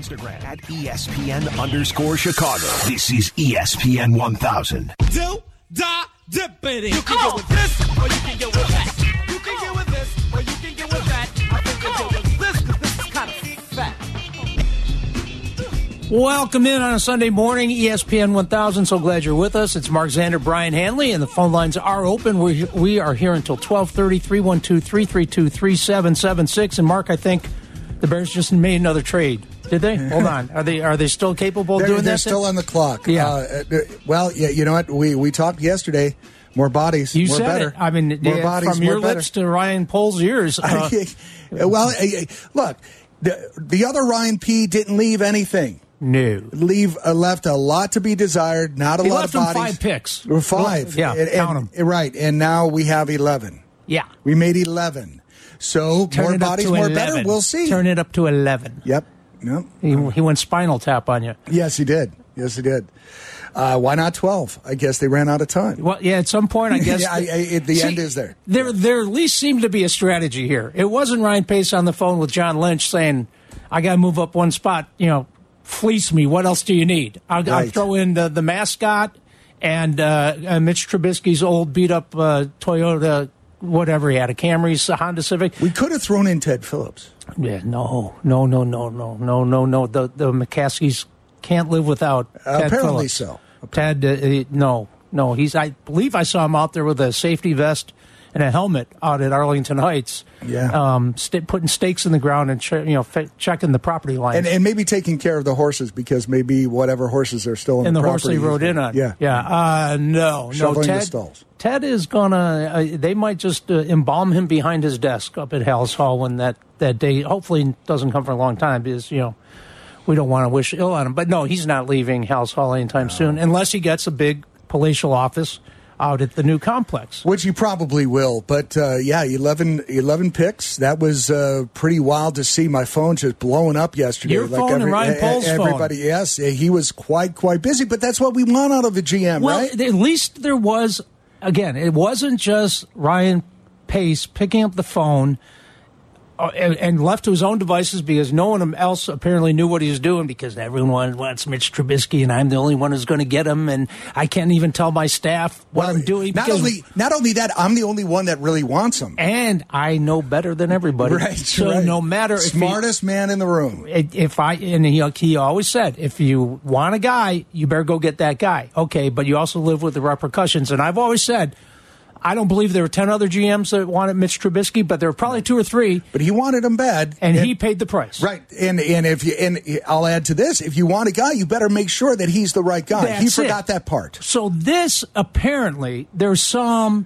Instagram at ESPN_Chicago. This is ESPN 1000. Dippity. You can get with this, or you can get with that. You can get with this, or you can get with that. I think you'll get with this, because this is kind of fat. Welcome in on a Sunday morning, ESPN 1000. So glad you're with us. It's Mark Zander, Brian Hanley, and the phone lines are open. We are here until 12:30, 312-332-3776. And Mark, I think the Bears just made another trade. Did they? Hold on. Are they still capable of doing that? They're still on the clock. Yeah. You know what? We talked yesterday. More bodies, you more said better. It. I mean, more bodies, from your more lips to Ryan Pohl's ears. Look, the other Ryan P. didn't leave anything. No. Left a lot to be desired. Not a lot of bodies. He left 5 picks. Or 5. Count them. Right, and now we have 11. Yeah. We made 11. So more bodies, more 11. Better. We'll see. Turn it up to 11. Yep. Nope. He went Spinal Tap on you. Yes, he did. Why not 12? I guess they ran out of time. Well, yeah, at some point, I guess. The end is there. There at least seemed to be a strategy here. It wasn't Ryan Pace on the phone with John Lynch saying, I got to move up one spot, fleece me. What else do you need? I'll throw in the mascot and Mitch Trubisky's old beat-up Toyota, whatever he had, a Camry, a Honda Civic. We could have thrown in Ted Phillips. Yeah, no. The McCaskies can't live without Ted apparently Phillips. So. Ted, no. I believe I saw him out there with a safety vest and a helmet out at Arlington Heights. Yeah. Putting stakes in the ground and checking the property lines. And maybe taking care of the horses, because maybe whatever horses are still in the property. And the horse they rode in on. Yeah. No. Shoveling the stalls. Ted is gonna. They might just embalm him behind his desk up at Hal's Hall when that day. Hopefully, doesn't come for a long time, because we don't want to wish ill on him. But no, he's not leaving Hal's Hall anytime soon, unless he gets a big palatial office out at the new complex, which he probably will. But 11 picks. That was pretty wild to see. My phone just blowing up yesterday. Your phone and Ryan Pohl's phone. Everybody, yes, he was quite busy. But that's what we want out of a GM, well, right? At least there was. Again, it wasn't just Ryan Pace picking up the phone and left to his own devices, because no one else apparently knew what he was doing, because everyone wants Mitch Trubisky and I'm the only one who's going to get him, and I can't even tell my staff what I'm doing. Not only that, I'm the only one that really wants him. And I know better than everybody. Right. So no matter smartest man in the room. He always said, if you want a guy, you better go get that guy. Okay, but you also live with the repercussions. And I've always said, I don't believe there were 10 other GMs that wanted Mitch Trubisky, but there were probably 2 or 3. But he wanted him bad, and he paid the price. Right, and I'll add to this: if you want a guy, you better make sure that he's the right guy. He forgot that part. So this apparently there's some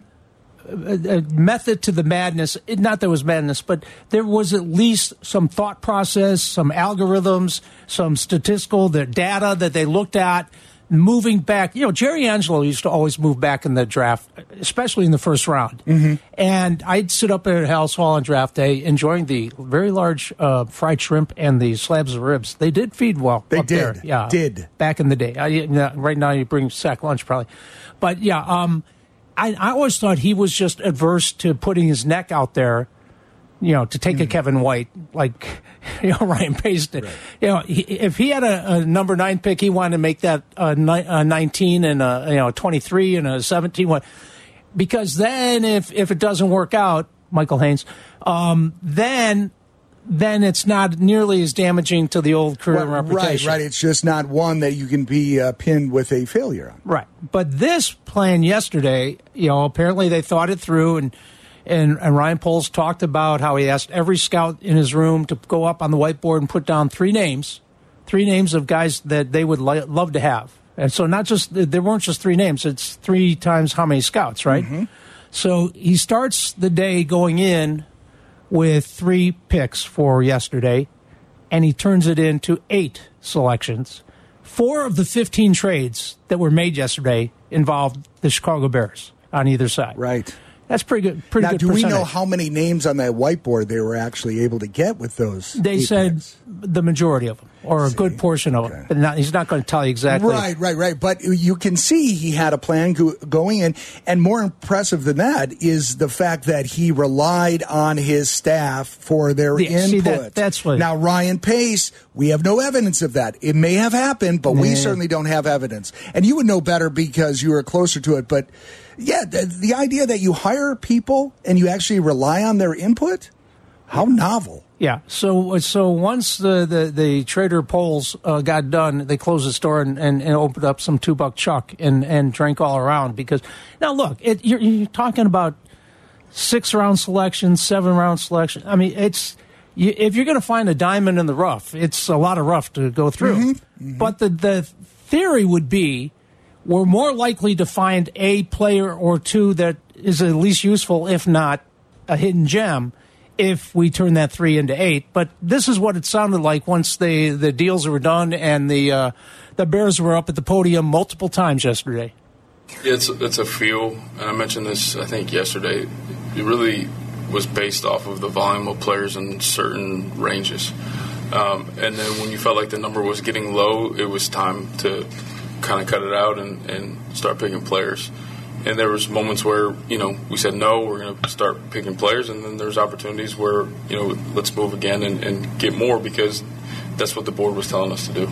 method to the madness. Not that it was madness, but there was at least some thought process, some algorithms, some statistical data that they looked at. Moving back, Jerry Angelo used to always move back in the draft, especially in the first round. Mm-hmm. And I'd sit up at Hal's Hall on draft day, enjoying the very large fried shrimp and the slabs of ribs. They did feed well. They up did. There. Yeah, did back in the day. Right now, you bring sack lunch probably, but I always thought he was just adverse to putting his neck out there. To take a Kevin White, like Ryan Pace did. Right. If he had a number 9 pick, he wanted to make that a 19 and a 23 and a 17 because then if it doesn't work out, Michael Haynes, then it's not nearly as damaging to the old career reputation. Right. It's just not one that you can be pinned with a failure on. Right. But this plan yesterday, apparently they thought it through, and Ryan Poles talked about how he asked every scout in his room to go up on the whiteboard and put down 3 names of guys that they would love to have. And so there weren't just 3 names, it's 3 times how many scouts, right? Mm-hmm. So he starts the day going in with 3 picks for yesterday, and he turns it into 8 selections. 4 of the 15 trades that were made yesterday involved the Chicago Bears on either side. Right. That's pretty good. Now, good do percentage. we know how many names on that whiteboard they were actually able to get with those? They said picks? the majority of them. or a good portion of it. But he's not going to tell you exactly. Right. But you can see he had a plan going in. And more impressive than that is the fact that he relied on his staff for their input. See, that's what. Now, Ryan Pace, we have no evidence of that. It may have happened, but we certainly don't have evidence. And you would know better because you are closer to it. But, yeah, the idea that you hire people and you actually rely on their input, how novel. Yeah, so once the Trader polls got done, they closed the store and opened up some $2 chuck and drank all around. Because now look, you're talking about 6-round selection, 7-round selection. I mean, if you're going to find a diamond in the rough, it's a lot of rough to go through. But the theory would be we're more likely to find a player or two that is at least useful, if not a hidden gem, if we turn that 3 into 8. But this is what it sounded like once the deals were done and the Bears were up at the podium multiple times yesterday. Yeah, it's a feel, and I mentioned this, I think, yesterday. It really was based off of the volume of players in certain ranges. And then when you felt like the number was getting low, it was time to kind of cut it out and start picking players. And there was moments where, we said, no, we're going to start picking players. And then there's opportunities where, let's move again and get more because that's what the board was telling us to do.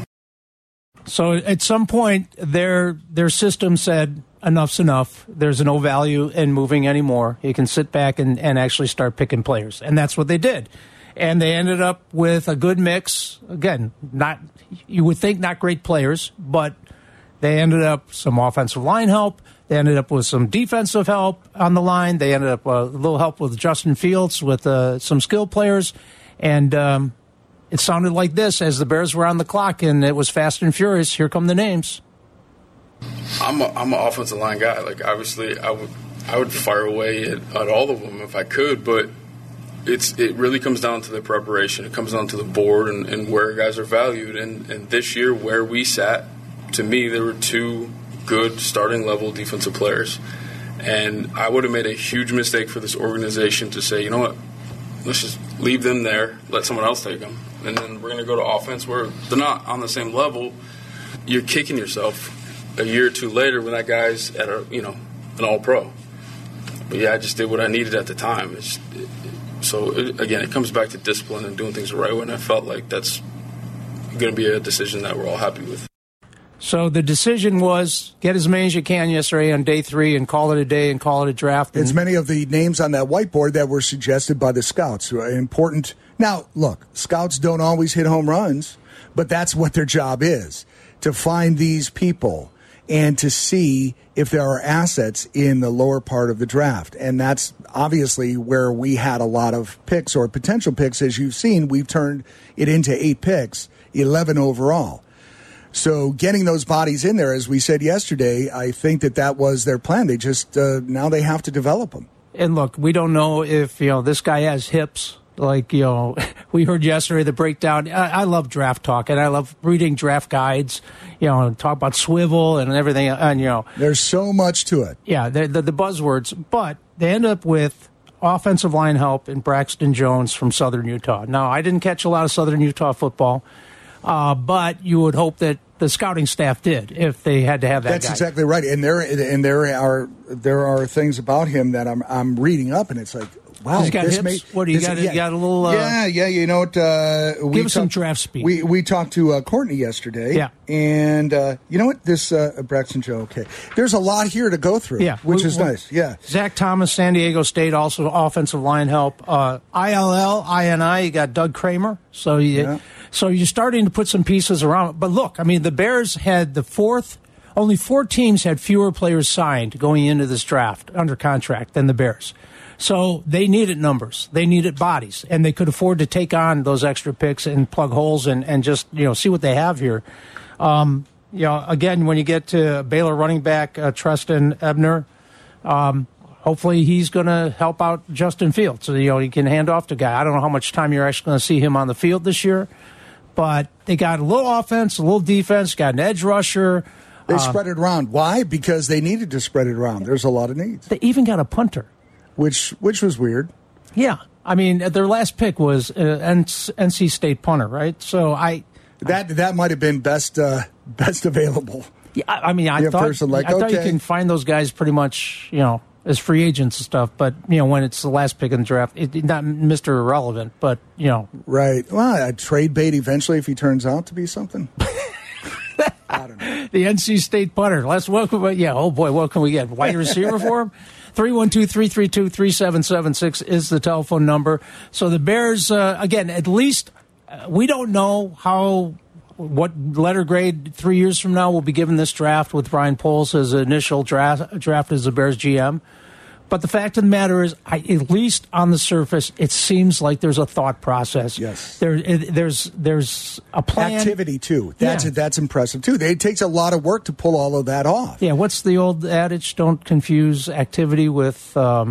So at some point, their system said, enough's enough. There's no value in moving anymore. You can sit back and actually start picking players. And that's what they did. And they ended up with a good mix. Again, you would think not great players, but they ended up some offensive line help. They ended up with some defensive help on the line. They ended up a little help with Justin Fields with some skilled players. And it sounded like this as the Bears were on the clock, and it was fast and furious. Here come the names. I'm an offensive line guy. Like, obviously, I would fire away at all of them if I could, but it really comes down to the preparation. It comes down to the board and where guys are valued. And this year, where we sat, to me, there were 2 good starting level defensive players. And I would have made a huge mistake for this organization to say, you know what, let's just leave them there, let someone else take them. And then we're going to go to offense where they're not on the same level. You're kicking yourself a year or 2 later when that guy's at an all-pro. But yeah, I just did what I needed at the time. Again, it comes back to discipline and doing things the right way, and I felt like that's going to be a decision that we're all happy with. So the decision was get as many as you can yesterday on day 3 and call it a day and call it a draft. As many of the names on that whiteboard that were suggested by the scouts. Important. Now, look, scouts don't always hit home runs, but that's what their job is, to find these people and to see if there are assets in the lower part of the draft. And that's obviously where we had a lot of picks or potential picks. As you've seen, we've turned it into 8 picks, 11 overall. So getting those bodies in there, as we said yesterday, I think that was their plan. They just now they have to develop them. And look, we don't know if this guy has hips. Like we heard yesterday the breakdown. I love draft talk, and I love reading draft guides. Talk about swivel and everything. And there's so much to it. Yeah, the buzzwords. But they end up with offensive line help in Braxton Jones from Southern Utah. Now, I didn't catch a lot of Southern Utah football. But you would hope that the scouting staff did if they had to have that. That's guy. exactly right. And there are things about him that I'm reading up, and it's like, wow, he's got hips. What do you got? You got a little. Yeah. You know what? Give us some draft speed. We talked to Courtney yesterday. Yeah. And you know what? This Braxton Joe. Okay. There's a lot here to go through. Yeah. Which is nice. Yeah. Zach Thomas, San Diego State, also offensive line help. INI. You got Doug Kramer. So you're starting to put some pieces around. But look, I mean, the Bears had only 4 teams had fewer players signed going into this draft under contract than the Bears. So they needed numbers. They needed bodies. And they could afford to take on those extra picks and plug holes and just, see what they have here. Again, when you get to Baylor running back Treston Ebner, hopefully he's going to help out Justin Fields. So, he can hand off to guy. I don't know how much time you're actually going to see him on the field this year. But they got a little offense, a little defense, got an edge rusher. They spread it around. Why? Because they needed to spread it around. There's a lot of needs. They even got a punter. Which was weird. Yeah. I mean, their last pick was NC State punter, right? So That might have been best available. Yeah, I mean, I thought you can find those guys pretty much, as free agents and stuff. But when it's the last pick in the draft, not Mr. Irrelevant, but right. Well, a trade bait eventually if he turns out to be something. I don't know. The NC State punter. Let's welcome. Yeah. Oh boy, what can we get? Wide receiver for him. 312-332-3776 is the telephone number. So the Bears, again, at least we don't know what letter grade 3 years from now will be given this draft with Ryan Poles as initial draft as the Bears GM. But the fact of the matter is, at least on the surface, it seems like there's a thought process. Yes, there's a plan. Activity too. That's impressive too. It takes a lot of work to pull all of that off. Yeah. What's the old adage? Don't confuse activity with. I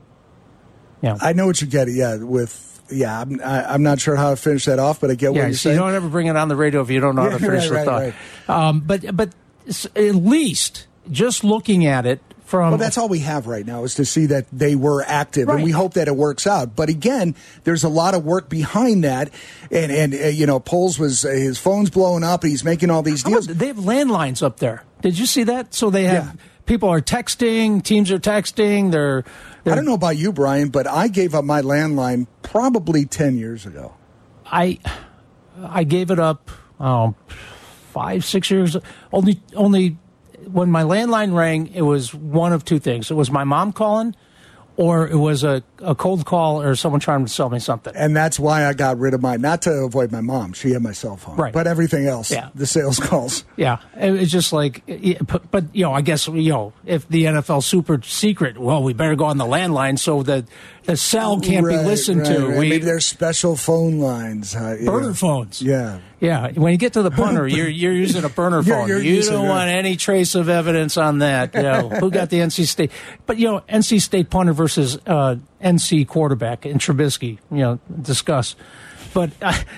know what you get. Yeah, with. Yeah, I'm not sure how to finish that off, but I get what you're saying. You don't ever bring it on the radio if you don't know how to finish the thought. Right. But at least just looking at it. Well, that's all we have right now is to see that they were active, and we hope that it works out. But again, there's a lot of work behind that, and Poles his phone's blowing up, and he's making all these deals. They have landlines up there. Did you see that? So they have people are texting, teams are texting. They're I don't know about you, Brian, but I gave up my landline probably 10 years ago. I gave it up 5-6 years. Only. When my landline rang, it was one of two things. It was my mom calling, or it was a cold call or someone trying to sell me something. And that's why I got rid of mine. Not to avoid my mom. She had my cell phone. Right. But everything else, the sales calls. Yeah. It's just like, but I guess, if the NFL super secret, well, we better go on the landline so that the cell can't be listened to. Right. Maybe there's special phone lines. Burner phones. Yeah. Yeah, when you get to the punter, you're using a burner phone. You don't want any trace of evidence on that. Who got the NC State? But, NC State punter versus NC quarterback in Trubisky, discuss. But,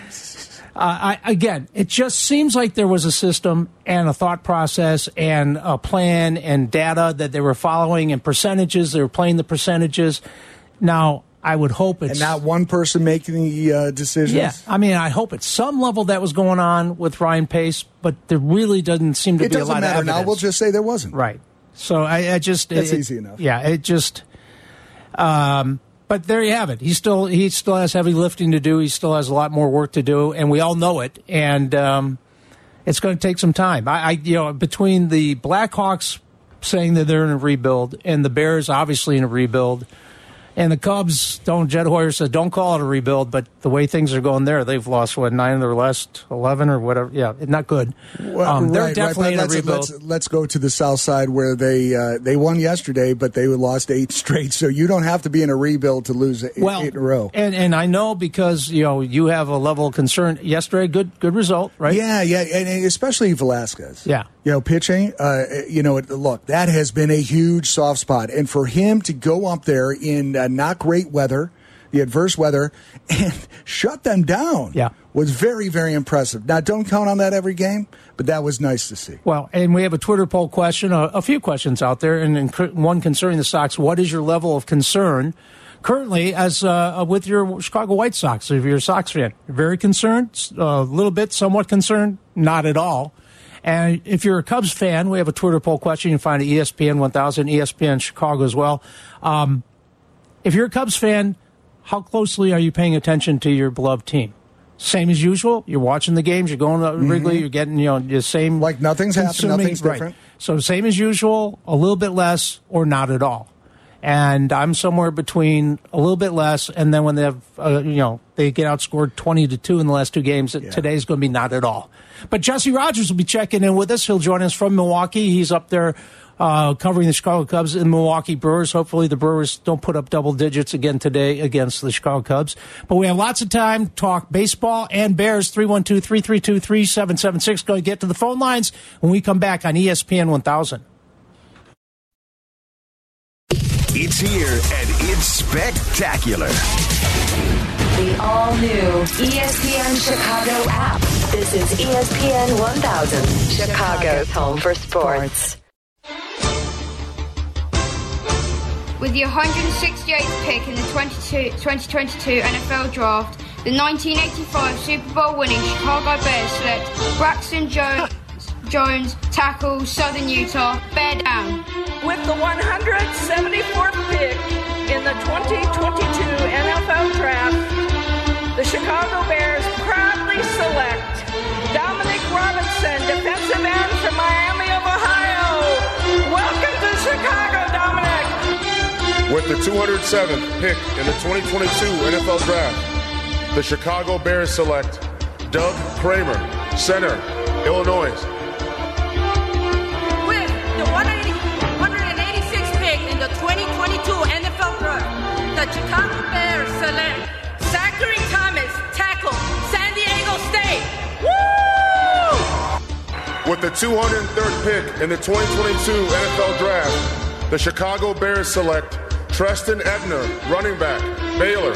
again, it just seems like there was a system and a thought process and a plan and data that they were following and percentages. They were playing the percentages. Now, I would hope it's... And not one person making the decisions? Yeah. I mean, I hope at some level that was going on with Ryan Pace, but there really doesn't seem to be a lot of evidence. It doesn't matter now. We'll just say there wasn't. Right. So I just... That's easy enough. Yeah, it just... but there you have it. He still has heavy lifting to do. He still has a lot more work to do, and we all know it. And it's going to take some time. Between the Blackhawks saying that they're in a rebuild and the Bears obviously in a rebuild... And the Cubs, Jed Hoyer said, don't call it a rebuild, but the way things are going there, they've lost, 9 of their last 11 or whatever. Yeah, not good. They're definitely in a rebuild. Let's go to the South Side where they won yesterday, but they lost 8 straight. So you don't have to be in a rebuild to lose 8 in a row. And I know because, you have a level of concern. Yesterday, good result, right? Yeah, and especially Velasquez. Yeah. Pitching, look, that has been a huge soft spot. And for him to go up there in not great weather, the adverse weather, and shut them down was very, very impressive. Now, don't count on that every game, but that was nice to see. Well, and we have a Twitter poll question, a few questions out there, and one concerning the Sox. What is your level of concern currently as with your Chicago White Sox? If you're a Sox fan, very concerned, a little bit, somewhat concerned, not at all. And if you're a Cubs fan, we have a Twitter poll question. You can find it at ESPN 1000, ESPN Chicago as well. If you're a Cubs fan, how closely are you paying attention to your beloved team? Same as usual. You're watching the games. You're going to Wrigley. You're getting the same. Like nothing's happened. Nothing's different. Right. So same as usual, a little bit less, or not at all. And I'm somewhere between a little bit less, and then when they have, they get outscored 20-2 in the last 2 games. Today's going to be not at all. But Jesse Rogers will be checking in with us. He'll join us from Milwaukee. He's up there covering the Chicago Cubs and Milwaukee Brewers. Hopefully the Brewers don't put up double digits again today against the Chicago Cubs. But we have lots of time to talk baseball and Bears. 312-332-3776. Going to get to the phone lines when we come back on ESPN 1000. It's here, and it's spectacular. The all-new ESPN Chicago app. This is ESPN 1000, Chicago's home for sports. With your 168th pick in the 2022 NFL Draft, The 1985 Super Bowl winning Chicago Bears select Braxton Jones, tackle, Southern Utah, bear down. With the 174th pick in the 2022 NFL Draft, the Chicago Bears proudly select Dominic Robinson, defensive end from Miami of Ohio. Welcome to Chicago, Dominic. With the 207th pick in the 2022 NFL Draft, the Chicago Bears select Doug Kramer, center, Illinois. With the 186th pick in the 2022 NFL Draft, the Chicago Bears select Zachary Thomas, tackle, San Diego State. Woo! With the 203rd pick in the 2022 NFL Draft, the Chicago Bears select Treston Ebner, running back, Baylor.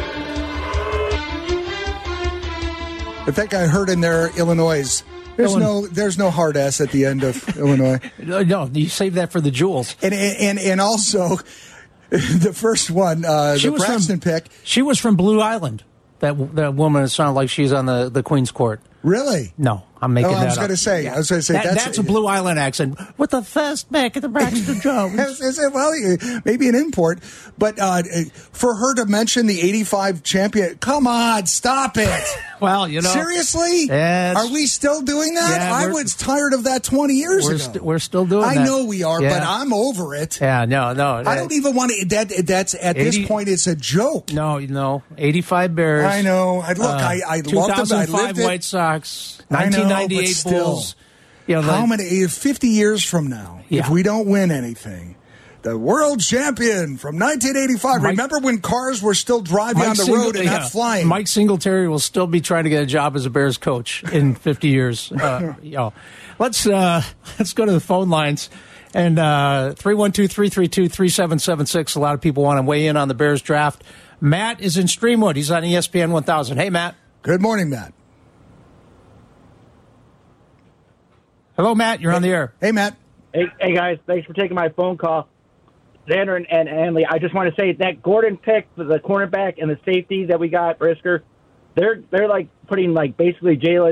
I think I heard in there, Illinois. There's no hard S at the end of Illinois. No, you save that for the jewels. And also, the first one, the Braxton pick. She was from Blue Island. That woman sounded like she's on the Queen's Court. Really? No, I'm making that up. I was going to say that's a Blue Island accent with the first pick of the Braxton Jones. Well, maybe an import, but for her to mention the '85 champion, come on, stop it. Well, seriously, are we still doing that? Yeah, I was tired of that 20 years ago. We're still doing that. I know we are, but I'm over it. Yeah, no. I don't even want to. That's at this point, it's a joke. No, 85 Bears. I know. I loved them. I lived it. White Sox. 1998 Bulls. How many? 50 years from now, if we don't win anything, the world champion from 1985. Remember when cars were still driving on the road and not flying? Mike Singletary will still be trying to get a job as a Bears coach in 50 years. Let's go to the phone lines. And 312-332-3776. A lot of people want to weigh in on the Bears draft. Matt is in Streamwood. He's on ESPN 1000. Hey, Matt. Good morning, Matt. Hello, Matt. You're on the air. Hey, Matt. Hey, guys. Thanks for taking my phone call. Xander and Hanley, I just want to say that Gordon pick for the cornerback and the safety that we got, Brisker, they're like putting like basically Kendall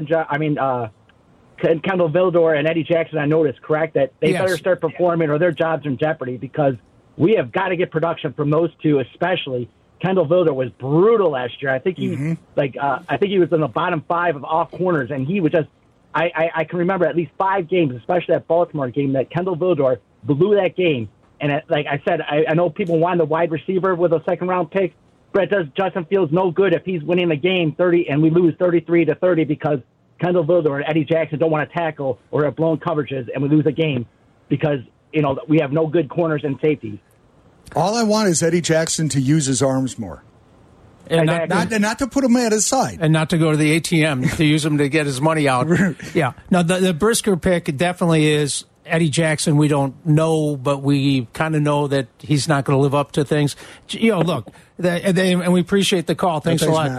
Vildor and Eddie Jackson, I noticed, correct, that they better start performing or their jobs are in jeopardy because we have got to get production from those two, especially. Kendall Vildor was brutal last year. I think he I think he was in the bottom 5 of all corners, and he was just I can remember at least 5 games, especially that Baltimore game, that Kendall Vildor blew that game. And like I said, I know people want the wide receiver with a second-round pick, but it does Justin Fields no good if he's winning the game 30 and we lose 33-30 because Kendall Vildor and Eddie Jackson don't want to tackle or have blown coverages and we lose a game because we have no good corners and safeties. All I want is Eddie Jackson to use his arms more. And not to put him at his side. And not to go to the ATM to use him to get his money out. Yeah. No, the Brisker pick definitely is Eddie Jackson. We don't know, but we kind of know that he's not going to live up to things. Look, and we appreciate the call. Thanks a lot.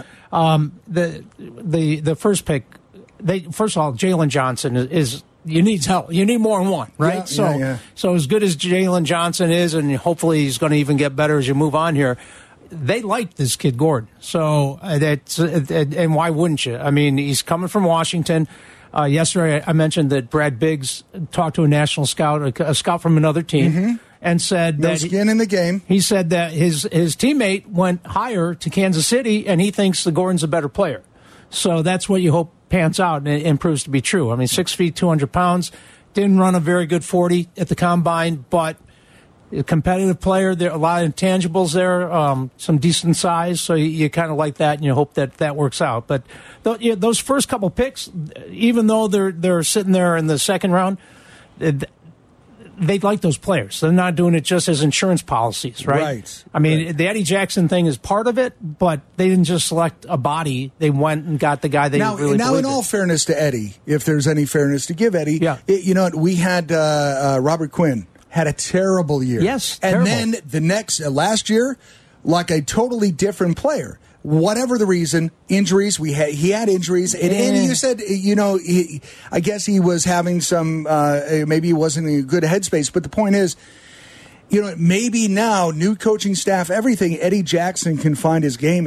The first pick, first of all, Jalen Johnson is you need help. You need more than one, right? So as good as Jalen Johnson is, and hopefully he's going to even get better as you move on here, they like this kid Gordon. So and why wouldn't you? I mean, he's coming from Washington. Yesterday, I mentioned that Brad Biggs talked to a national scout, a scout from another team, and said no skin in the game. He said that his teammate went higher to Kansas City, and he thinks the Gordon's a better player. So that's what you hope pans out and proves to be true. I mean, 6 feet, 200 pounds, didn't run a very good 40 at the combine, but a competitive player. There are a lot of intangibles there, some decent size, so you kind of like that, and you hope that works out. But those first couple picks, even though they're sitting there in the second round, they like those players. They're not doing it just as insurance policies, right? I mean, the Eddie Jackson thing is part of it, but they didn't just select a body. They went and got the guy they really Now, in all fairness to Eddie, if there's any fairness to give Eddie, we had Robert Quinn. Had a terrible year. Yes, and then the next last year, like a totally different player. Whatever the reason, injuries. He had injuries, and you said I guess he was having some. Maybe he wasn't in a good headspace. But the point is, maybe now new coaching staff, everything. Eddie Jackson can find his game again.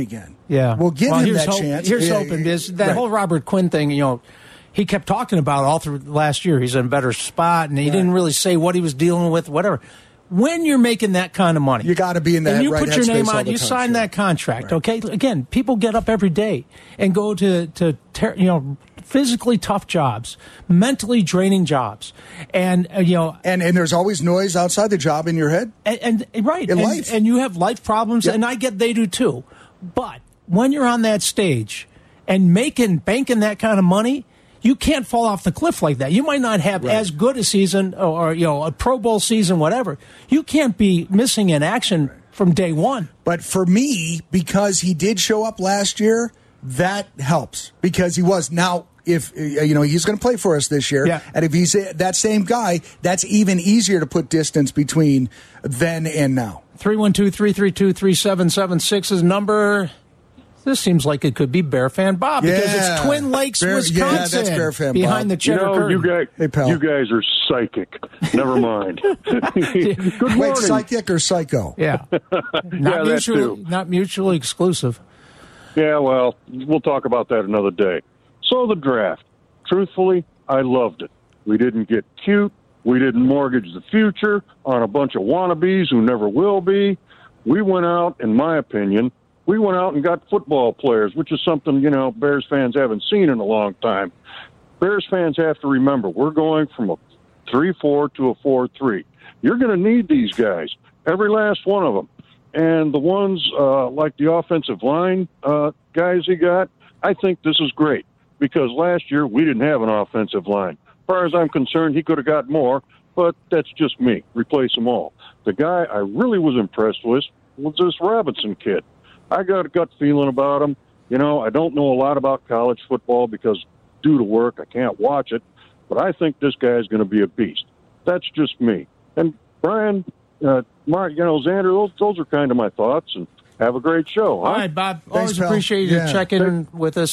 Yeah. We'll give him here's that chance. Here's Yeah, hoping. yeah, That right. whole Robert Quinn thing, he kept talking about it all through last year. He's in a better spot, and he didn't really say what he was dealing with, whatever. When you're making that kind of money, You got to be in that and you right put your headspace name all on, the you time, sign sure. that contract, okay? Again, people get up every day and go to physically tough jobs, mentally draining jobs, and And there's always noise outside the job in your head. and right, In and, life. and you have life problems, Yeah. and I get they do too. But when you're on that stage and banking that kind of money, you can't fall off the cliff like that. You might not have as good a season or a Pro Bowl season, whatever. You can't be missing in action from day one. But for me, because he did show up last year, that helps because he was. Now, if he's going to play for us this year, and if he's that same guy, that's even easier to put distance between then and now. 312-332-3776 is number. This seems like it could be Bear Fan Bob because it's Twin Lakes, Wisconsin. Yeah, that's Bear Fan behind Bob. the cheddar curtain. You guys are psychic. Never mind. Good morning. Wait, psychic or psycho? Yeah. Not mutually exclusive. Yeah, well, we'll talk about that another day. So the draft. Truthfully, I loved it. We didn't get cute. We didn't mortgage the future on a bunch of wannabes who never will be. We went out, in my opinion, and got football players, which is something, Bears fans haven't seen in a long time. Bears fans have to remember, we're going from a 3-4 to a 4-3. You're going to need these guys, every last one of them. And the ones like the offensive line guys he got, I think this is great because last year we didn't have an offensive line. As far as I'm concerned, he could have got more, but that's just me. Replace them all. The guy I really was impressed with was this Robinson kid. I got a gut feeling about him. I don't know a lot about college football because due to work I can't watch it, but I think this guy is going to be a beast. That's just me. And Brian, Mark, Xander, those are kind of my thoughts, and have a great show. Huh? All right, Bob. Thanks, Always pal. appreciate you checking in with us.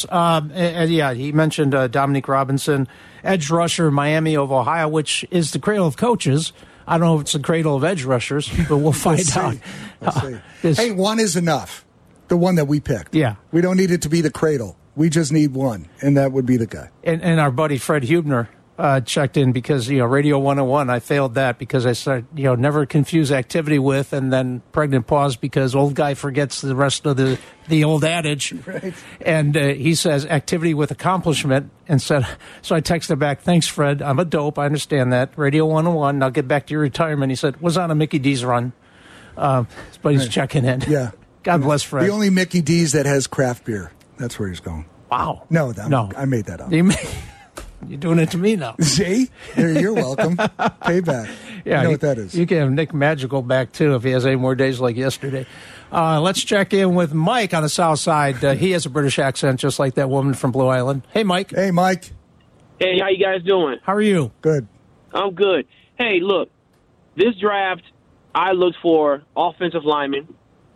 He mentioned Dominique Robinson, edge rusher, Miami of Ohio, which is the cradle of coaches. I don't know if it's the cradle of edge rushers, but we'll find out. Let's see. Hey, one is enough. The one that we picked. Yeah. We don't need it to be the cradle. We just need one, and that would be the guy. And our buddy Fred Hubner checked in because, Radio 101, I failed that because I said, never confuse activity with and then pregnant pause because old guy forgets the rest of the old adage. Right. And he says activity with accomplishment and said, so I texted back, thanks, Fred. I'm a dope. I understand that. Radio 101, I'll get back to your retirement. He said, was on a Mickey D's run. But he's checking in. Yeah. God bless Fred. The only Mickey D's that has craft beer. That's where he's going. Wow. No, No. I made that up. You're doing it to me now. See? You're welcome. Payback. Yeah, you know what that is. You can have Nick Magical back, too, if he has any more days like yesterday. Let's check in with Mike on the south side. He has a British accent, just like that woman from Blue Island. Hey, Mike. Hey, Mike. Hey, how you guys doing? How are you? Good. I'm good. Hey, look, this draft, I looked for offensive linemen,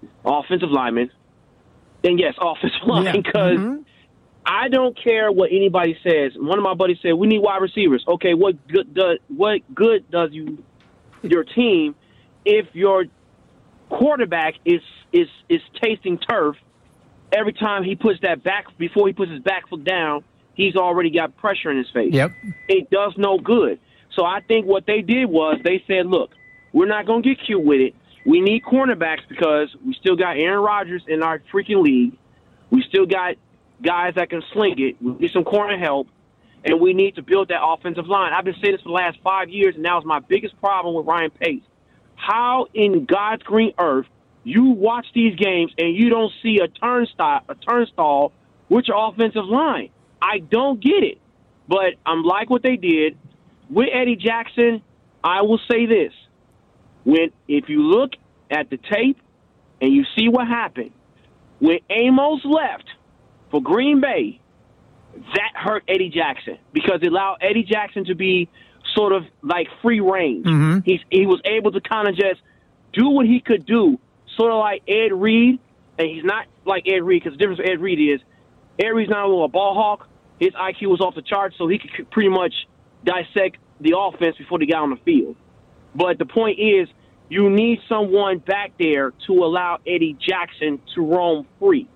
and yes, offensive line, because I don't care what anybody says. One of my buddies said, we need wide receivers. Okay, what good does your team if your quarterback is tasting turf every time he puts that back, before he puts his back foot down, he's already got pressure in his face. Yep. It does no good. So I think what they did was they said, look, we're not going to get cute with it. We need cornerbacks because we still got Aaron Rodgers in our freaking league. We still got guys that can sling it. We need some corner help, and we need to build that offensive line. I've been saying this for the last 5 years, and now it's my biggest problem with Ryan Pace. How in God's green earth you watch these games and you don't see a turnstile with your offensive line? I don't get it. But I'm like what they did. With Eddie Jackson, I will say this. If you look at the tape and you see what happened, when Amos left for Green Bay, that hurt Eddie Jackson because it allowed Eddie Jackson to be sort of like free range. He was able to kind of just do what he could do, sort of like Ed Reed, and he's not like Ed Reed because the difference with Ed Reed is Ed Reed's not a ball hawk. His IQ was off the charts, so he could pretty much dissect the offense before they got on the field. But the point is, you need someone back there to allow Eddie Jackson to roam free.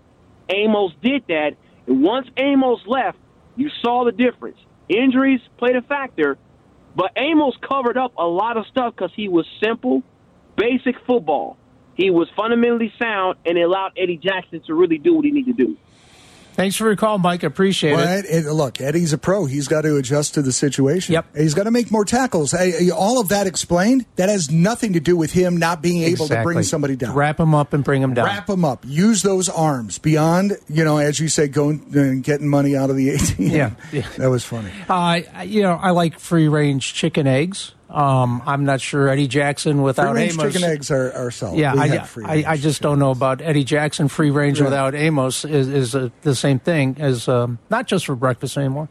Amos did that. And once Amos left, you saw the difference. Injuries played a factor, but Amos covered up a lot of stuff because he was simple, basic football. He was fundamentally sound, and it allowed Eddie Jackson to really do what he needed to do. Thanks for your call, Mike. I appreciate it. Look, Eddie's a pro. He's got to adjust to the situation. Yep. He's got to make more tackles. All of that explained, that has nothing to do with him not being able to bring somebody down. Wrap him up and bring him down. Wrap him up. Use those arms beyond, as you say, going and getting money out of the ATM. Yeah. That was funny. I like free-range chicken eggs. I'm not sure Eddie Jackson without Amos. Chicken eggs are solid. Yeah, I just don't know about Eddie Jackson. Free range without Amos is the same thing as not just for breakfast anymore.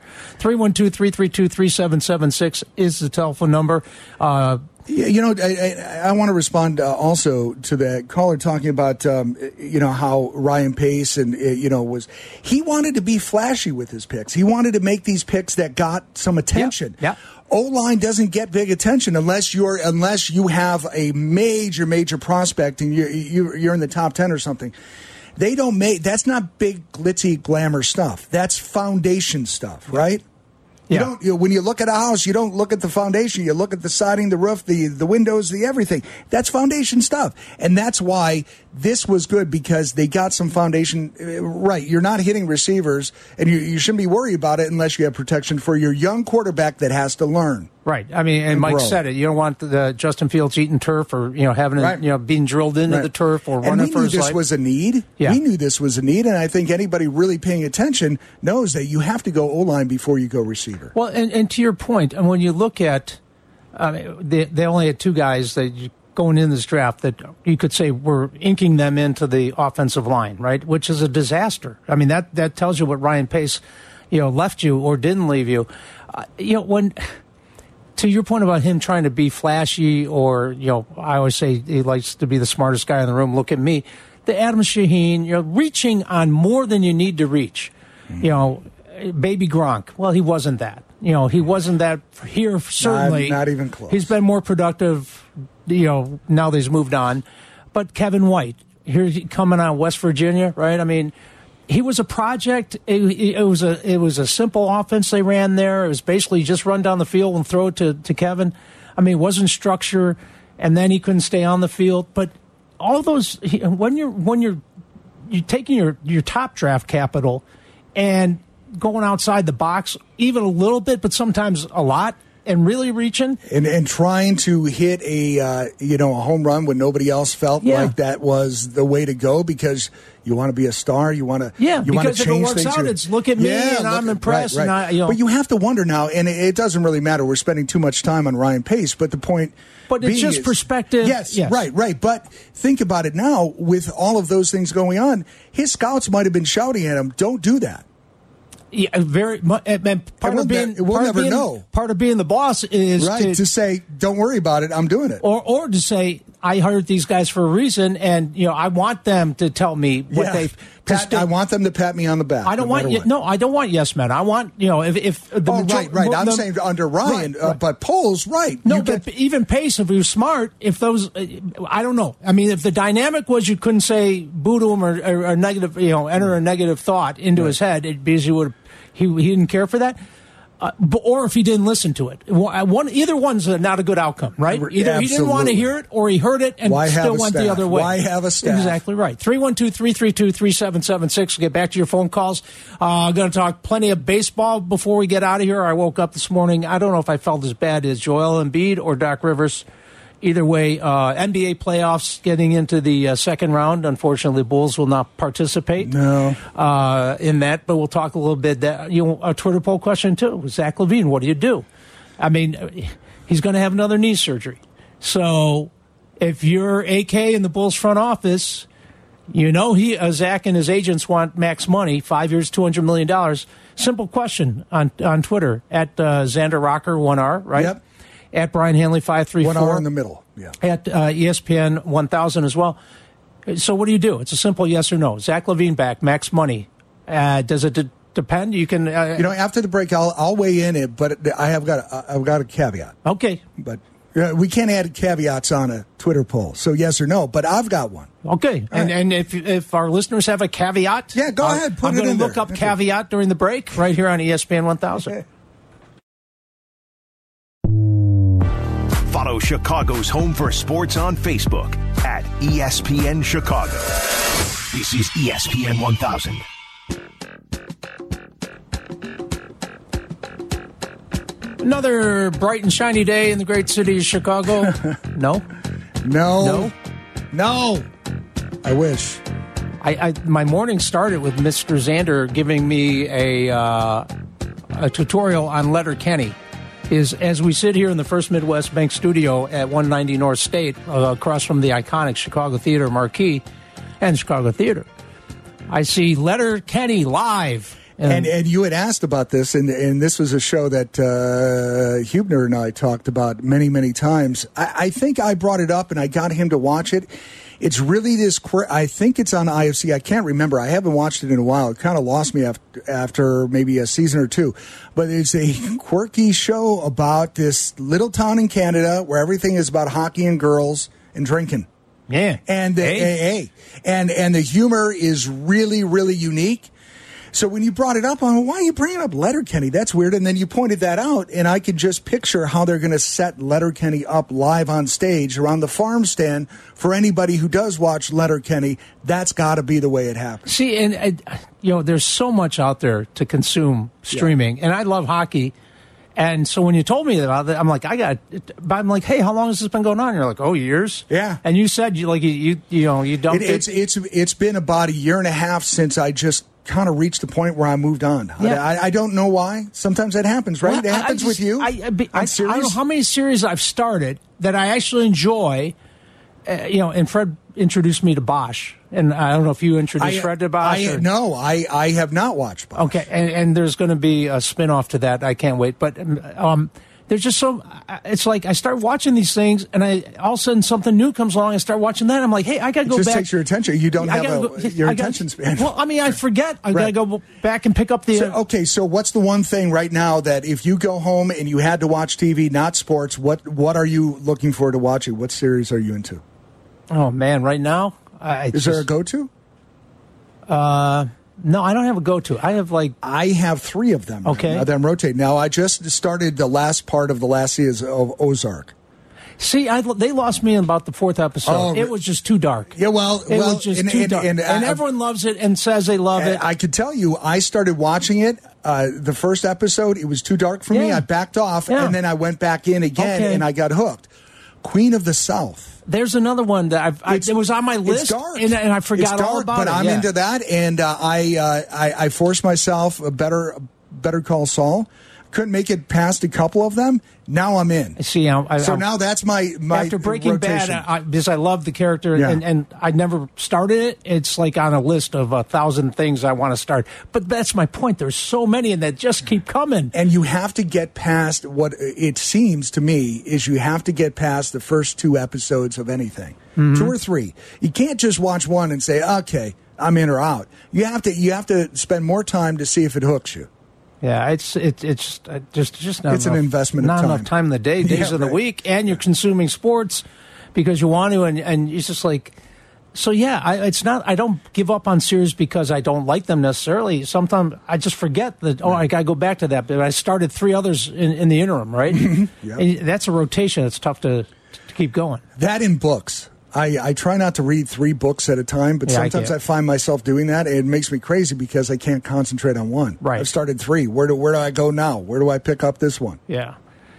312-332-3776 is the telephone number. I want to respond also to that caller talking about how Ryan Pace and he wanted to be flashy with his picks. He wanted to make these picks that got some attention. Yeah. O-line doesn't get big attention unless you have a major prospect and you're in the top 10 or something. They don't make that's not big glitzy glamour stuff. That's foundation stuff, right? Yeah. When you look at a house, you don't look at the foundation. You look at the siding, the roof, the windows, the everything. That's foundation stuff. And that's why this was good, because they got some foundation right. You're not hitting receivers, and you shouldn't be worried about it unless you have protection for your young quarterback that has to learn. Right. I mean, and Mike said it. You don't want the Justin Fields eating turf or being drilled into the turf or running for his life. And we knew this was a need. Yeah. We knew this was a need, and I think anybody really paying attention knows that you have to go O-line before you go receiver. Well, and to your point, and when you look at, they only had two guys that going in this draft that you could say were inking them into the offensive line, right? Which is a disaster. I mean, that tells you what Ryan Pace, left you or didn't leave you. To your point about him trying to be flashy, or, I always say he likes to be the smartest guy in the room. Look at me. The Adam Shaheen, reaching on more than you need to reach. Baby Gronk. Well, he wasn't that. He wasn't that here, certainly. Not even close. He's been more productive, now that he's moved on. But Kevin White, here coming out of West Virginia, right? I mean, he was a project. It was a simple offense they ran there. It was basically just run down the field and throw it to Kevin. I mean, it wasn't structure, and then he couldn't stay on the field. But all those, when you're taking your top draft capital and going outside the box, even a little bit, but sometimes a lot, and really reaching and trying to hit a home run when nobody else felt like that was the way to go, because you want to be a star, you want to because change if it works things. Out, it's look at me and I'm impressed. Right. And but you have to wonder now, and it doesn't really matter. We're spending too much time on Ryan Pace, but the point. But it's just perspective. Yes, right. But think about it now, with all of those things going on, his scouts might have been shouting at him, "Don't do that." Yeah, very. And part of being the boss is to say, "Don't worry about it. I'm doing it," or to say, "I hired these guys for a reason, and I want them to tell me what they've." I want them to pat me on the back. I don't want I don't want yes men. I want if the right. I'm saying under Ryan, but Poles right. No, but even Pace, if he was smart, if those, I don't know. I mean, if the dynamic was you couldn't say boo to him or negative, enter a negative thought into his head, because he didn't care for that. Or if he didn't listen to it. Either one's not a good outcome, right? Either he didn't want to hear it, or he heard it and still went the other way. Why have a staff? Exactly right. 312-332-3776. We'll get back to your phone calls. I'm going to talk plenty of baseball before we get out of here. I woke up this morning. I don't know if I felt as bad as Joel Embiid or Doc Rivers. Either way, NBA playoffs getting into the second round. Unfortunately, the Bulls will not participate in that, but we'll talk a little bit. A Twitter poll question, too. Zach LaVine, what do you do? I mean, he's going to have another knee surgery. So if you're AK in the Bulls front office, Zach and his agents want max money, 5 years, $200 million. Simple question on Twitter, at Xander Rocker, 1R, right? Yep. At Brian Hanley 534. 1 hour in the middle. Yeah. At ESPN 1000 as well. So what do you do? It's a simple yes or no. Zach LaVine back, max money. Does it depend? You can. After the break, I'll weigh in it, but I've got a caveat. Okay. But We can't add caveats on a Twitter poll, so yes or no, but I've got one. Okay, and if our listeners have a caveat, yeah, go ahead, put I'm it in going to there. look up caveat during the break right here on ESPN 1000. Okay. Follow Chicago's Home for Sports on Facebook at ESPN Chicago. This is ESPN 1000. Another bright and shiny day in the great city of Chicago. No? No. I wish. My morning started with Mr. Zander giving me a tutorial on Letterkenny. As we sit here in the First Midwest Bank studio at 190 North State, across from the iconic Chicago Theater marquee and Chicago Theater, I see Letterkenny live. And you had asked about this, and this was a show that Huebner and I talked about many, many times. I think I brought it up, and I got him to watch it. It's really this I think it's on IFC. I can't remember. I haven't watched it in a while. It kind of lost me after maybe a season or two. But it's a quirky show about this little town in Canada where everything is about hockey and girls and drinking. Yeah. And the humor is really, really unique. So when you brought it up, I'm like, why are you bringing up Letterkenny? That's weird. And then you pointed that out, and I could just picture how they're going to set Letterkenny up live on stage around the farm stand. For anybody who does watch Letterkenny, that's got to be the way it happens. See, and there's so much out there to consume streaming, and I love hockey. And so when you told me about that, I'm like, I'm like, hey, how long has this been going on? And you're like, years. Yeah. And you said you dumped it. It's been about a year and a half since I just kind of reached the point where I moved on. Yeah. I don't know why. Sometimes that happens, right? Well, it happens with you. I don't know how many series I've started that I actually enjoy. And Fred introduced me to Bosch, and I don't know if you introduced Fred to Bosch. No, I have not watched Bosch. Okay, and there's going to be a spinoff to that. I can't wait. But there's just it's like I start watching these things, and all of a sudden something new comes along. I start watching that. I'm like, hey, I got to go back. It just takes your attention. You don't have your attention span. Well, I mean, I forget. I got to go back and pick up the. So what's the one thing right now that if you go home and you had to watch TV, not sports, what are you looking for to watch it? What series are you into? Oh man, right now, is there a go-to? No, I don't have a go-to. I have 3 of them. Okay, that I'm rotating. Now I just started the last part of the last season of Ozark. See, they lost me in about the 4th episode. It was just too dark. Yeah, it was just too dark. And everyone loves it and says they love it. I could tell you, I started watching it. The first episode, it was too dark for me. I backed off, and then I went back in again, and I got hooked. Queen of the South. There's another one that it was on my list, it's dark. And I forgot all about it. But I'm into that, and I forced myself a Better Call Saul. Couldn't make it past a couple of them. Now I'm in. See, so now that's my after Breaking rotation. Bad, because I love the character, and I never started it. It's like on a list of 1,000 things I want to start. But that's my point. There's so many, and that just keep coming. And you have to get past what it seems to me is you have to get past the first 2 episodes of anything, 2 or 3. You can't just watch one and say, okay, I'm in or out. You have to spend more time to see if it hooks you. Yeah, it's just not it's enough, an investment. Not of time. enough time in the day, days of the week, and you're consuming sports because you want to, and it's just like. So yeah, it's not. I don't give up on series because I don't like them necessarily. Sometimes I just forget that. I got to go back to that. But I started 3 others in the interim, right? Yep. And that's a rotation. It's tough to keep going. That in books. I try not to read 3 books at a time, but sometimes I find myself doing that. And it makes me crazy because I can't concentrate on one. Right. I've started 3. Where do I go now? Where do I pick up this one? Yeah.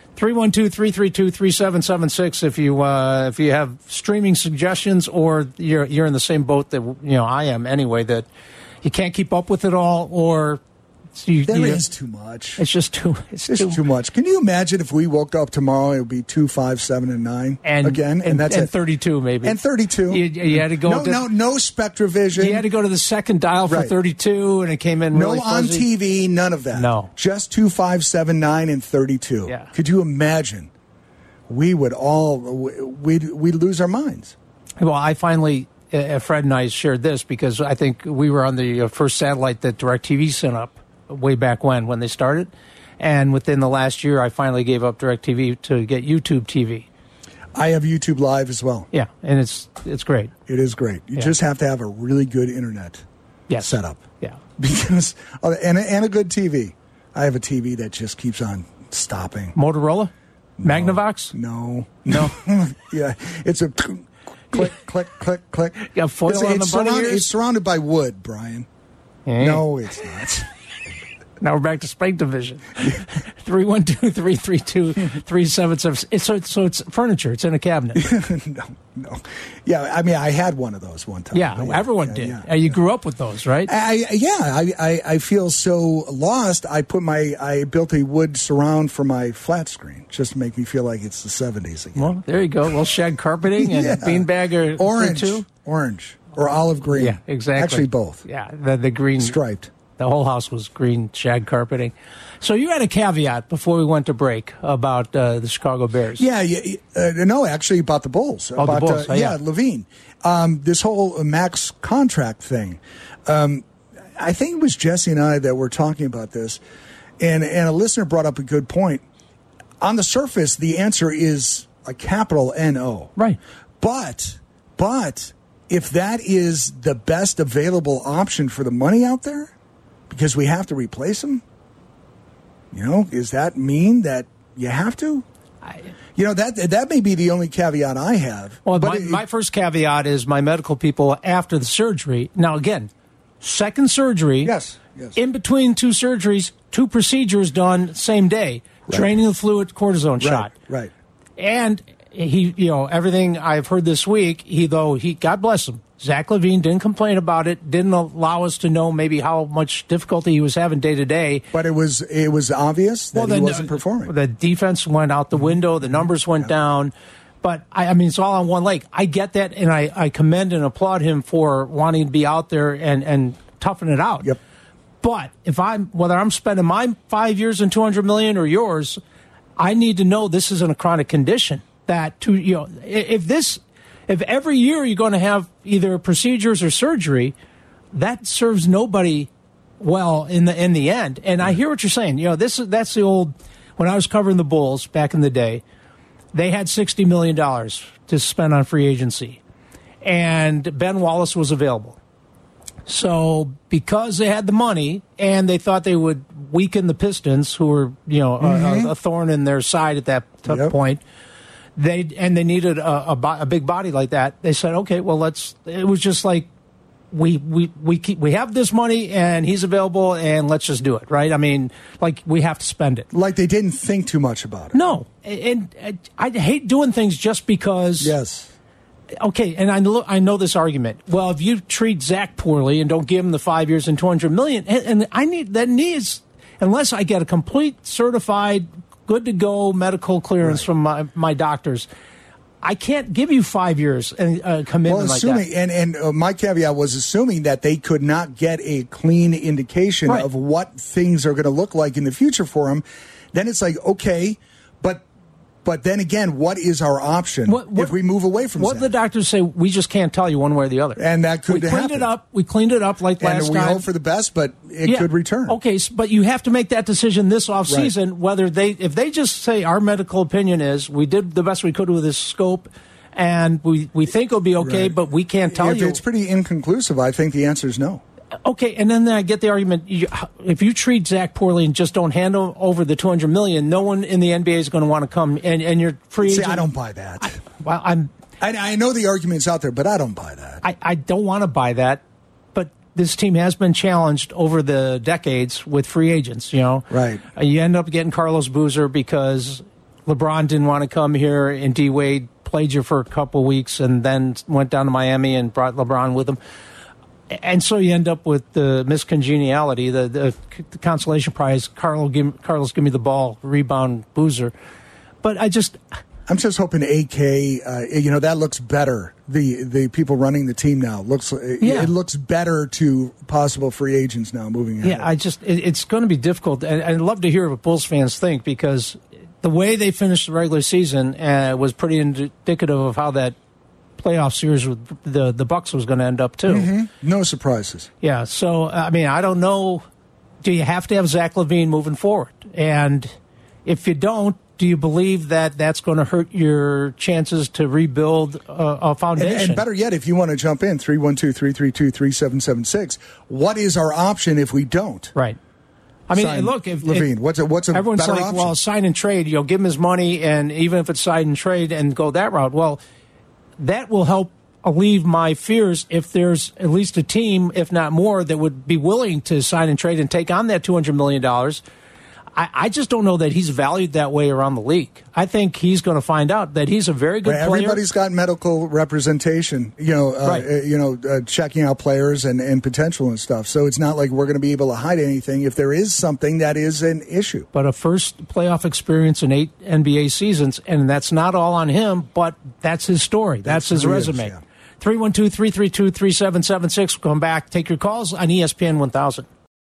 312-332-3776 if you have streaming suggestions or you're in the same boat that I am anyway, that you can't keep up with it all, or there is too much. It's just too. It's too much. Can you imagine if we woke up tomorrow? It would be 2, 5, 7, and 9 again, and that's and 32 maybe, and 32. You had to go. No SpectraVision. You had to go to the second dial for 32, and it came in really on fuzzy. TV. None of that. No, just 2, 5, 7, 9, and 32. Yeah. Could you imagine? We would we'd lose our minds. Well, I finally. Fred and I shared this because I think we were on the first satellite that DirecTV sent up way back when they started. And within the last year, I finally gave up DirecTV to get YouTube TV. I have YouTube Live as well. Yeah, and it's great. It is great. You just have to have a really good internet setup. Yeah. Because and a good TV. I have a TV that just keeps on stopping. Motorola? No, Magnavox? No. Yeah, it's a click, click, click, click. You got foil on the bunny ears? It's surrounded by wood, Brian. Hey. No, it's not. Now we're back to Spike Division. 312-332-3776. So it's furniture. It's in a cabinet. No. Yeah, I mean, I had one of those one time. Yeah, everyone did. Yeah. You grew up with those, right? I feel so lost. I built a wood surround for my flat screen just to make me feel like it's the 70s again. Well, there you go. Well, shag carpeting and a beanbag or orange or olive green. Yeah, exactly. Actually, both. Yeah, the green striped. The whole house was green shag carpeting. So you had a caveat before we went to break about the Chicago Bears. Yeah, no, actually about the Bulls. Oh, about, the Bulls. Levine. This whole max contract thing. I think it was Jesse and I that were talking about this, and a listener brought up a good point. On the surface, the answer is a capital N-O. Right. But if that is the best available option for the money out there, because we have to replace him, does that mean that you have to? That may be the only caveat I have. Well, my first caveat is my medical people after the surgery. Now, again, second surgery. Yes. In between two surgeries, 2 procedures done same day. Right. Draining the fluid, cortisone shot. Right. And he, everything I've heard this week, God bless him, Zach LaVine didn't complain about it, didn't allow us to know maybe how much difficulty he was having day to day. But it was obvious that he wasn't performing. The defense went out the window, the numbers went down. But, I mean, it's all on one leg. I get that, and I commend and applaud him for wanting to be out there and toughen it out. Yep. But whether I'm spending my 5 years and $200 million or yours, I need to know this isn't a chronic condition. If every year you're going to have either procedures or surgery, that serves nobody well in the end. And I hear what you're saying. That's the old. When I was covering the Bulls back in the day, they had $60 million to spend on free agency, and Ben Wallace was available. So because they had the money and they thought they would weaken the Pistons, who were a thorn in their side at that point. They needed a big body like that. They said, okay, well, it was just like, we have this money and he's available and let's just do it, right? I mean, like, we have to spend it. Like they didn't think too much about it. No. And I hate doing things just because. Yes. Okay, and I know this argument. Well, if you treat Zach poorly and don't give him the 5 years and $200 million, and unless I get a complete certified good to go medical clearance from my doctors, I can't give you 5 years and commitment like that. And my caveat was assuming that they could not get a clean indication of what things are going to look like in the future for him. Then it's like, okay, but then again, what is our option if we move away from what Zach? The doctors say, we just can't tell you one way or the other. And that could happen. We cleaned it up like last time. And we hope for the best, but it could return. Okay, but you have to make that decision this offseason, whether if they just say our medical opinion is we did the best we could with this scope and we think it'll be okay, but we can't tell you. If it's pretty inconclusive, I think the answer is no. Okay, and then I get the argument, if you treat Zach poorly and just don't hand over the $200 million, no one in the NBA is going to want to come, and you're free agent. See, I don't buy that. I know the argument's out there, but I don't buy that. I don't want to buy that, but this team has been challenged over the decades with free agents, Right. You end up getting Carlos Boozer because LeBron didn't want to come here, and D-Wade played you for a couple of weeks and then went down to Miami and brought LeBron with him. And so you end up with the miscongeniality, the consolation prize, Carlos, give me the ball, rebound, Boozer. But I'm just hoping AK, that looks better. The people running the team now it looks better to possible free agents now moving ahead. Yeah, it's going to be difficult. And I'd love to hear what Bulls fans think, because the way they finished the regular season was pretty indicative of how that playoff series with the Bucks was going to end up too. Mm-hmm. No surprises. Yeah, so I mean, I don't know. Do you have to have Zach LaVine moving forward? And if you don't, do you believe that that's going to hurt your chances to rebuild a foundation? And better yet, if you want to jump in, 312-332-3776, what is our option if we don't? Right. I mean, look, if Levine, what's a everyone's better like, option? well, sign and trade, give him his money, and even if it's sign and trade and go that route, well, that will help alleviate my fears if there's at least a team, if not more, that would be willing to sign and trade and take on that $200 million. I just don't know that he's valued that way around the league. I think he's going to find out that he's a very good player. Everybody's got medical representation, checking out players and potential and stuff. So it's not like we're going to be able to hide anything if there is something that is an issue. But a first playoff experience in 8 NBA seasons, and that's not all on him, but that's his story. That's his resume. 312-332-3776. We'll come back. Take your calls on ESPN 1000.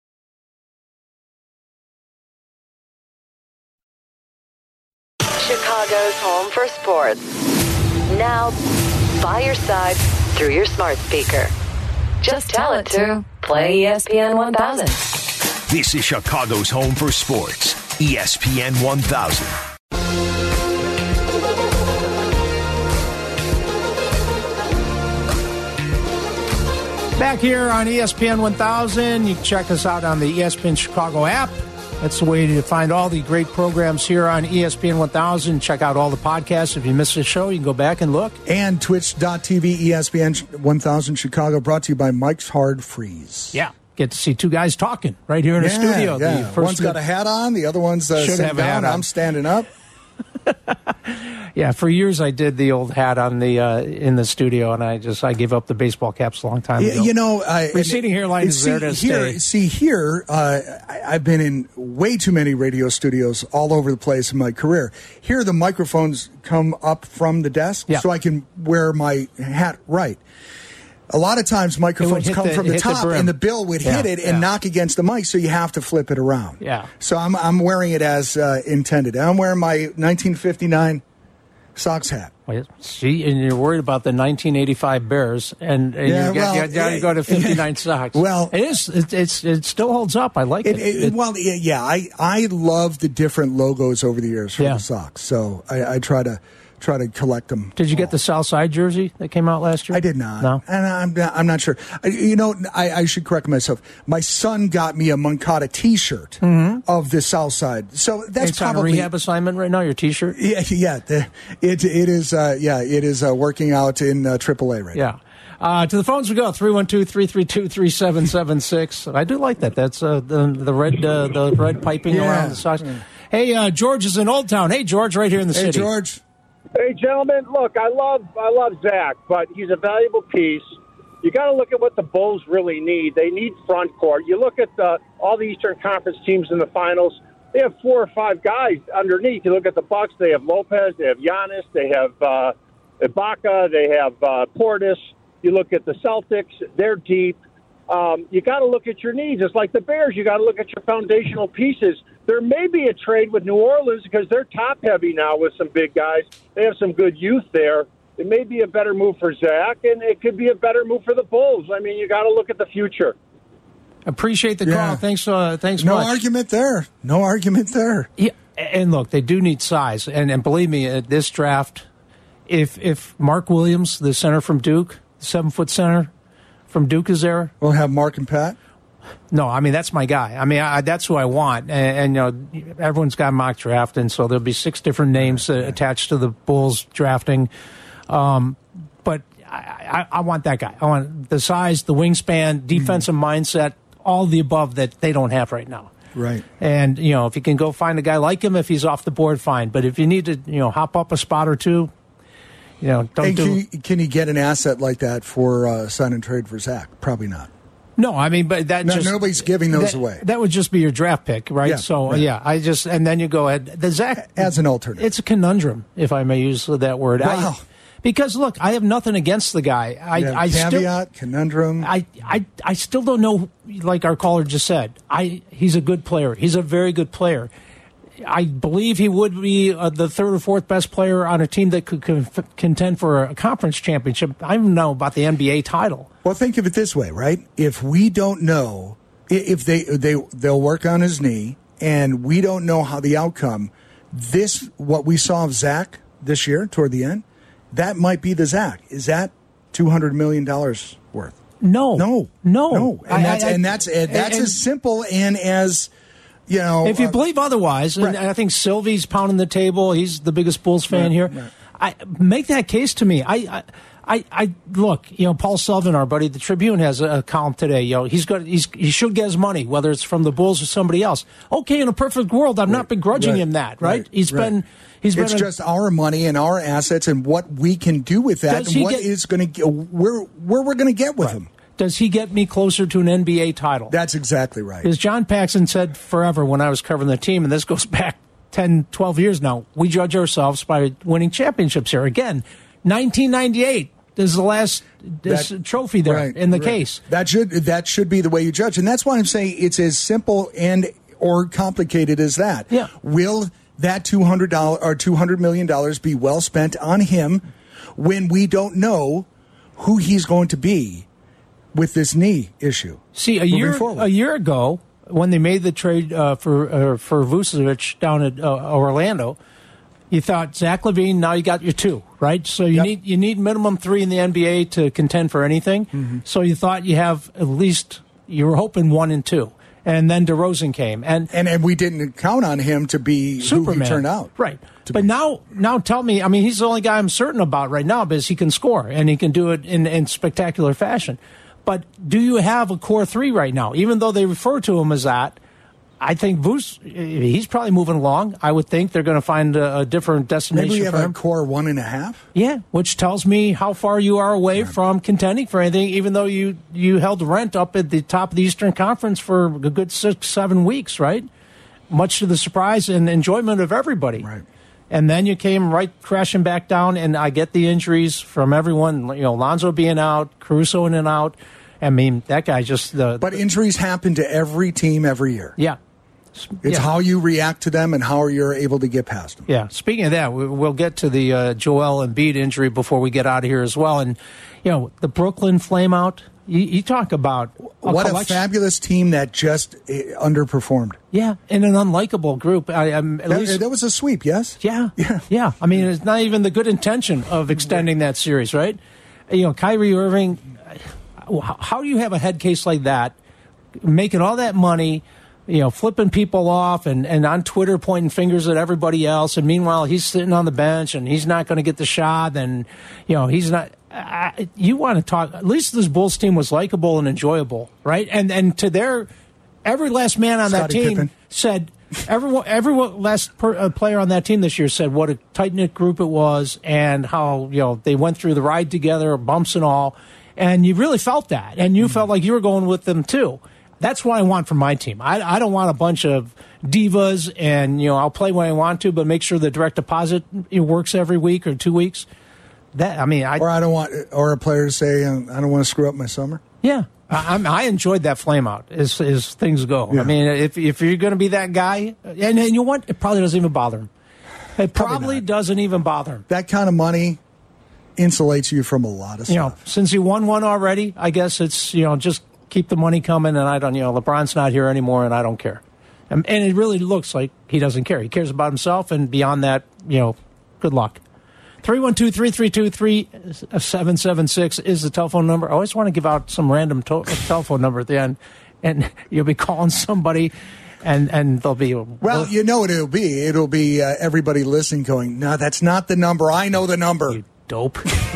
Chicago's home for sports. Now, by your side through your smart speaker. Just tell it to play ESPN 1000. This is Chicago's home for sports. ESPN 1000. Back here on ESPN 1000. You can check us out on the ESPN Chicago app. That's the way to find all the great programs here on ESPN 1000. Check out all the podcasts. If you missed the show, you can go back and look. And twitch.tv ESPN 1000 Chicago, brought to you by Mike's Hard Freeze. Yeah. Get to see two guys talking right here in the studio. Yeah. One's got a hat on, the other one's sitting down. I'm standing up. Yeah, for years I did the old hat on the in the studio, and I gave up the baseball caps a long time ago. Receding hairline is there to stay. Here, I've been in way too many radio studios all over the place in my career. Here, the microphones come up from the desk, so I can wear my hat right. A lot of times microphones come from the top, and the bill would hit it and knock against the mic, so you have to flip it around. Yeah. So I'm wearing it as intended. I'm wearing my 1959 Sox hat. See, and you're worried about the 1985 Bears, and you go to 59 Sox. Well, it still holds up. I like it. I love the different logos over the years for the Sox, so I try to collect them. Did you get the Southside jersey that came out last year? I did not. No? And I'm not sure. I should correct myself. My son got me a Moncada T-shirt of the Southside. So that's it's probably on a rehab assignment right now, your T-shirt? Yeah. It is working out in AAA right now. Yeah. To the phones we go, 312-332-3776. I do like that. That's the red piping around the Sox. Hey, George is in Old Town. Hey, George, right here in the city. Hey, George. Hey, gentlemen, look, I love Zach, but he's a valuable piece. You got to look at what the Bulls really need. They need front court. You look at all the Eastern Conference teams in the finals. They have 4 or 5 guys underneath. You look at the Bucks. They have Lopez. They have Giannis. They have Ibaka. They have Portis. You look at the Celtics. They're deep. You got to look at your needs. It's like the Bears. You got to look at your foundational pieces. There may be a trade with New Orleans because they're top-heavy now with some big guys. They have some good youth there. It may be a better move for Zach, and it could be a better move for the Bulls. I mean, you got to look at the future. Appreciate the call. Thanks much. No argument there. Yeah, and look, they do need size. And believe me, at this draft, if Mark Williams, the center from Duke, 7-foot center from Duke is there. We'll have Mark and Pat. No, I mean, that's my guy. I mean, that's who I want. And everyone's got mock draft, and so there'll be 6 different names attached to the Bulls drafting. But I want that guy. I want the size, the wingspan, defensive mindset, all the above that they don't have right now. Right. And, if you can go find a guy like him, if he's off the board, fine. But if you need to, hop up a spot or two, can you get an asset like that for sign and trade for Zach? Probably not. No, I mean, but nobody's giving those away. That would just be your draft pick, right? And then you go ahead. The Zach as an alternative. It's a conundrum, if I may use that word. Wow. Because look, I have nothing against the guy. Conundrum. I still don't know. Like our caller just said, he's a good player. He's a very good player. I believe he would be the 3rd or 4th best player on a team that could contend for a conference championship. I don't know about the NBA title. Well, think of it this way, right? If we don't know if they'll work on his knee, and we don't know how the outcome, what we saw of Zach this year toward the end, that might be the Zach. Is that $200 million worth? No. And that's as simple and as, you know. If you believe otherwise, and I think Sylvie's pounding the table. He's the biggest Bulls fan here. Right. I make that case to me. I look, you know, Paul Sullivan, our buddy, the Tribune has a column today. You know, he should get his money, whether it's from the Bulls or somebody else. Okay, in a perfect world, I'm not begrudging him that, right? It's just our money and our assets and what we can do with that, and what is going to where we're going to get with him. Does he get me closer to an NBA title? That's exactly right. Because John Paxson said forever when I was covering the team, and this goes back 10, 12 years now, we judge ourselves by winning championships here. Again, 1998 is the last trophy there in the case. That should be the way you judge. And that's why I'm saying it's as simple or complicated as that. Yeah. Will that $200 million be well spent on him when we don't know who he's going to be with this knee issue? See, a year ago, when they made the trade for Vucevic down at Orlando, you thought Zach LaVine. Now you got your two, right? So you need minimum 3 in the NBA to contend for anything. Mm-hmm. So you thought you have at least, you were hoping 1 and 2, and then DeRozan came, and we didn't count on him to be Superman. Who he turned out, right? But now tell me, I mean, he's the only guy I'm certain about right now because he can score and he can do it in spectacular fashion. But do you have a core 3 right now? Even though they refer to him as that, I think he's probably moving along. I would think they're going to find a different destination. Maybe you have for him. A core 1.5? Yeah, which tells me how far you are away from contending for anything, even though you held rent up at the top of the Eastern Conference for a good 6-7 weeks, right? Much to the surprise and enjoyment of everybody. Right. And then you came right crashing back down, and I get the injuries from everyone. You know, Lonzo being out, Caruso in and out. I mean, that guy just... But injuries happen to every team every year. Yeah. It's how you react to them and how you're able to get past them. Yeah. Speaking of that, we'll get to the Joel Embiid injury before we get out of here as well. And, you know, the Brooklyn flameout, you talk about... What a fabulous team that just underperformed. Yeah, in an unlikable group. That was a sweep, yes? Yeah. I mean, it's not even the good intention of extending that series, right? You know, Kyrie Irving, how do you have a head case like that, making all that money... You know, flipping people off and on Twitter pointing fingers at everybody else. And meanwhile, he's sitting on the bench and he's not going to get the shot. And, you know, he's not. You want to talk. At least this Bulls team was likable and enjoyable, right? And to every last man on that team Pippen said, every last player on that team this year said what a tight knit group it was and how, you know, they went through the ride together, bumps and all. And you really felt that. And you felt like you were going with them, too. That's what I want from my team. I don't want a bunch of divas and, you know, I'll play when I want to, but make sure the direct deposit works every week or 2 weeks. Or a player to say, I don't want to screw up my summer. Yeah. I enjoyed that flame out as things go. Yeah. I mean, if you're going to be that guy, and you know what? It probably doesn't even bother him. It probably doesn't even bother him. That kind of money insulates you from a lot of stuff. You know, since he won one already, I guess it's, you know, just keep the money coming, and I don't, you know, LeBron's not here anymore, and I don't care. And it really looks like he doesn't care. He cares about himself, and beyond that, you know, good luck. 312-332-3776 is the telephone number. I always want to give out some random telephone number at the end, and you'll be calling somebody, and they'll be... Well, you know what it'll be. It'll be everybody listening going, no, that's not the number. I know the number. You dope.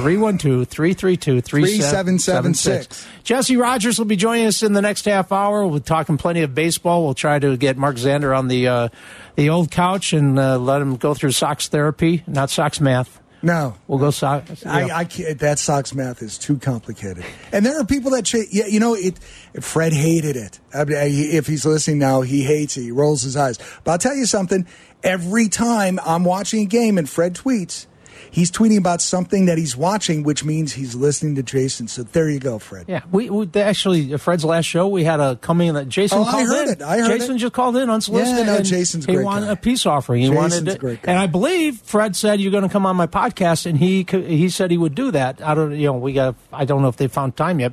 312-332-3776. Jesse Rogers will be joining us in the next half hour. We're talking plenty of baseball. We'll try to get Mark Zander on the old couch and let him go through Sox therapy, not Sox math. No. We'll go Sox. I can't. That Sox math is too complicated. And there are people that, you know, Fred hated it. I mean, if he's listening now, he hates it. He rolls his eyes. But I'll tell you something. Every time I'm watching a game and Fred tweets, he's tweeting about something that he's watching, which means he's listening to Jason. So there you go, Fred. Yeah, we actually, Fred's last show, we had a coming that Jason called in. I heard Jason just called in unsolicited. Yeah, no, Jason's great. He wanted a peace offering. Jason's a great guy. And I believe Fred said you're going to come on my podcast, and he said he would do that. I don't know if they found time yet.